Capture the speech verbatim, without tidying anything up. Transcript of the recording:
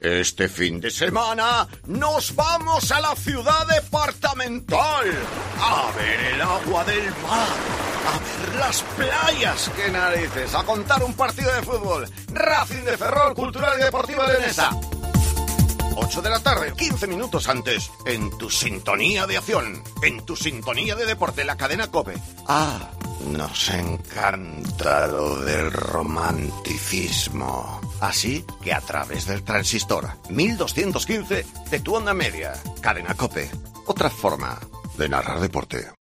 Este fin de semana nos vamos a la ciudad departamental a ver el agua del mar, a ver las playas, qué narices, a contar un partido de fútbol. Racing de Ferrol, Cultural y Deportiva Leonesa. ocho de la tarde, quince minutos antes, en tu sintonía de acción, en tu sintonía de deporte, la cadena COPE. Ah, nos encanta lo del romanticismo. Así que a través del transistor mil doscientos quince de tu onda media, cadena COPE, otra forma de narrar deporte.